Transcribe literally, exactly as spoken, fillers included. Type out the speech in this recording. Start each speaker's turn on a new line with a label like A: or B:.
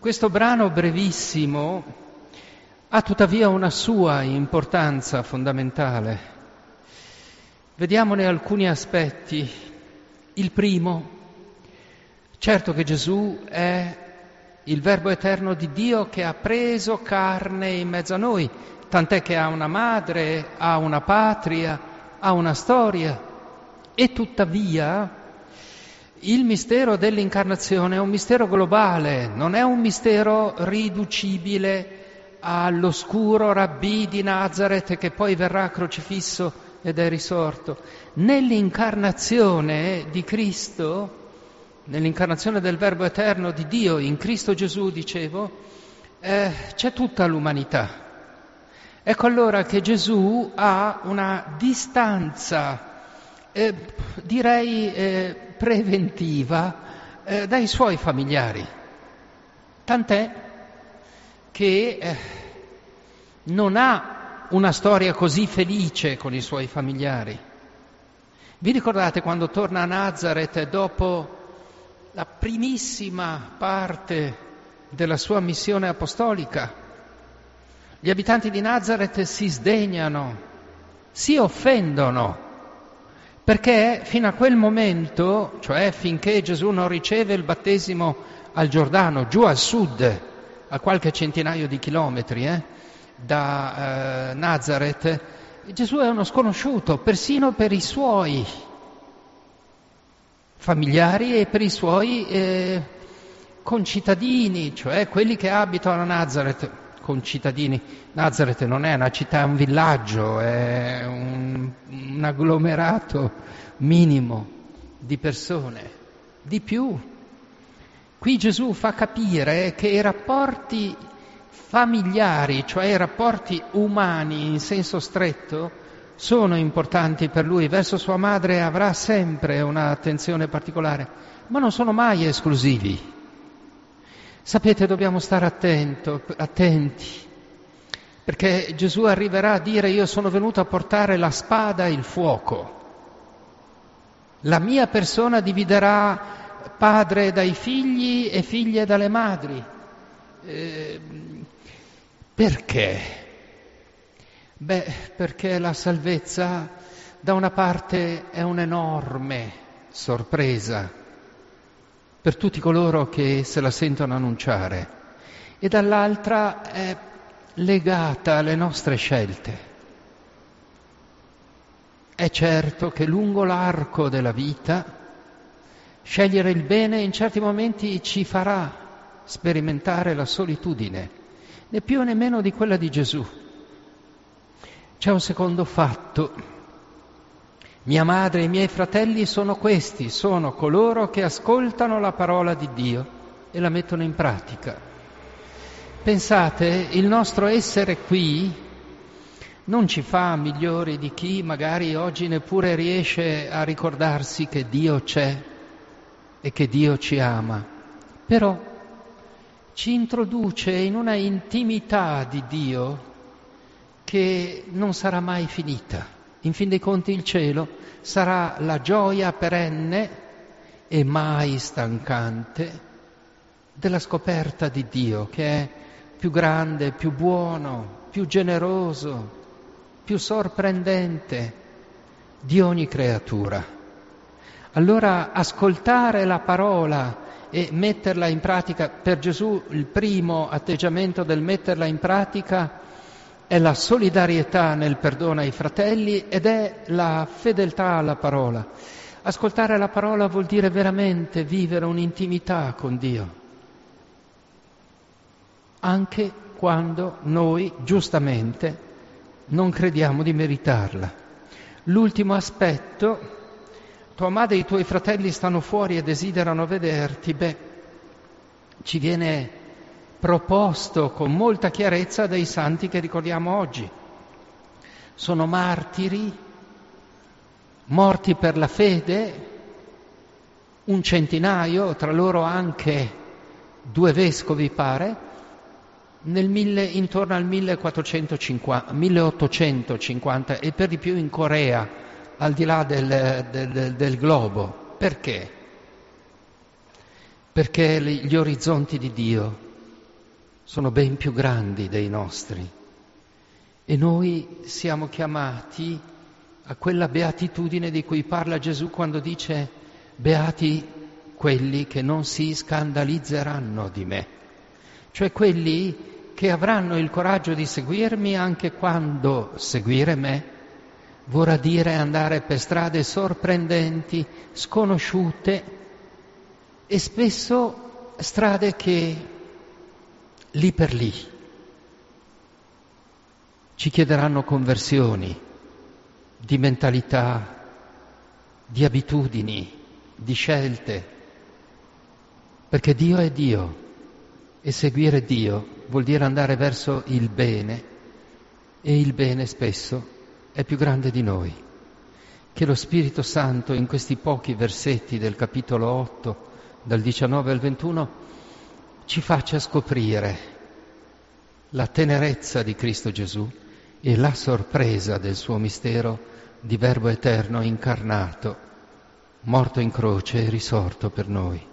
A: Questo brano brevissimo ha tuttavia una sua importanza fondamentale. Vediamone alcuni aspetti. Il primo, certo che Gesù è il Verbo eterno di Dio che ha preso carne in mezzo a noi, tant'è che ha una madre, ha una patria, ha una storia, e tuttavia il mistero dell'incarnazione è un mistero globale, non è un mistero riducibile all'oscuro rabbì di Nazaret che poi verrà crocifisso ed è risorto. Nell'incarnazione di Cristo, nell'incarnazione del Verbo eterno di Dio, in Cristo Gesù, dicevo, eh, c'è tutta l'umanità. Ecco allora che Gesù ha una distanza, eh, direi eh, preventiva, eh, dai suoi familiari. Tant'è che eh, non ha una storia così felice con i suoi familiari. Vi ricordate quando torna a Nazaret dopo la primissima parte della sua missione apostolica? Gli abitanti di Nazaret si sdegnano, si offendono, perché fino a quel momento, cioè finché Gesù non riceve il battesimo al Giordano, giù al sud, a qualche centinaio di chilometri eh, da eh, Nazaret, Gesù è uno sconosciuto, persino per i suoi familiari e per i suoi eh, concittadini, cioè quelli che abitano a Nazaret. Concittadini, Nazaret non è una città, è un villaggio, è un, un agglomerato minimo di persone, di più. Qui Gesù fa capire che i rapporti familiari, cioè i rapporti umani in senso stretto, sono importanti per lui. Verso sua madre avrà sempre un'attenzione particolare, ma non sono mai esclusivi. Sapete, dobbiamo stare attento, attenti, perché Gesù arriverà a dire: io sono venuto a portare la spada e il fuoco. La mia persona dividerà padre dai figli e figlie dalle madri. Eh, perché? Beh, perché la salvezza da una parte è un'enorme sorpresa per tutti coloro che se la sentono annunciare, e dall'altra è legata alle nostre scelte. È certo che lungo l'arco della vita scegliere il bene in certi momenti ci farà sperimentare la solitudine, né più né meno di quella di Gesù. C'è un secondo fatto. Mia madre e i miei fratelli sono questi, sono coloro che ascoltano la parola di Dio e la mettono in pratica. Pensate, il nostro essere qui non ci fa migliori di chi magari oggi neppure riesce a ricordarsi che Dio c'è e che Dio ci ama, però ci introduce in una intimità di Dio che non sarà mai finita. In fin dei conti il cielo sarà la gioia perenne e mai stancante della scoperta di Dio, che è più grande, più buono, più generoso, più sorprendente di ogni creatura. Allora ascoltare la parola e metterla in pratica, per Gesù il primo atteggiamento del metterla in pratica è la solidarietà nel perdono ai fratelli ed è la fedeltà alla parola. Ascoltare la parola vuol dire veramente vivere un'intimità con Dio, anche quando noi, giustamente, non crediamo di meritarla. L'ultimo aspetto: tua madre e i tuoi fratelli stanno fuori e desiderano vederti. Beh, ci viene proposto con molta chiarezza dai santi che ricordiamo oggi. Sono martiri, morti per la fede, un centinaio, tra loro anche due vescovi pare, nel mille, intorno al millequattrocentocinquanta, milleottocentocinquanta e per di più in Corea, al di là del, del, del globo. Perché? Perché gli orizzonti di Dio sono ben più grandi dei nostri e noi siamo chiamati a quella beatitudine di cui parla Gesù quando dice beati quelli che non si scandalizzeranno di me, cioè quelli che avranno il coraggio di seguirmi anche quando seguire me vorrà dire andare per strade sorprendenti, sconosciute e spesso strade che lì per lì ci chiederanno conversioni di mentalità, di abitudini, di scelte, perché Dio è Dio e seguire Dio vuol dire andare verso il bene e il bene spesso è più grande di noi. Che lo Spirito Santo in questi pochi versetti del capitolo otto, dal diciannove al ventuno, ci faccia scoprire la tenerezza di Cristo Gesù e la sorpresa del suo mistero di Verbo eterno incarnato, morto in croce e risorto per noi.